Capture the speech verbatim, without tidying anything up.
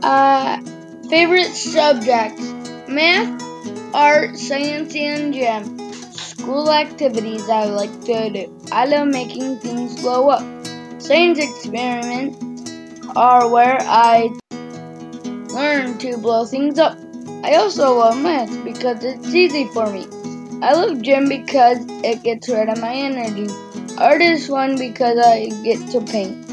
Uh, favorite subjects: math, art, science, and gym. School activities I like to do. I love making things blow up. Science experiments are where I learn to blow things up. I also love math because it's easy for me. I love gym because it gets rid of my energy. Art is fun because I get to paint.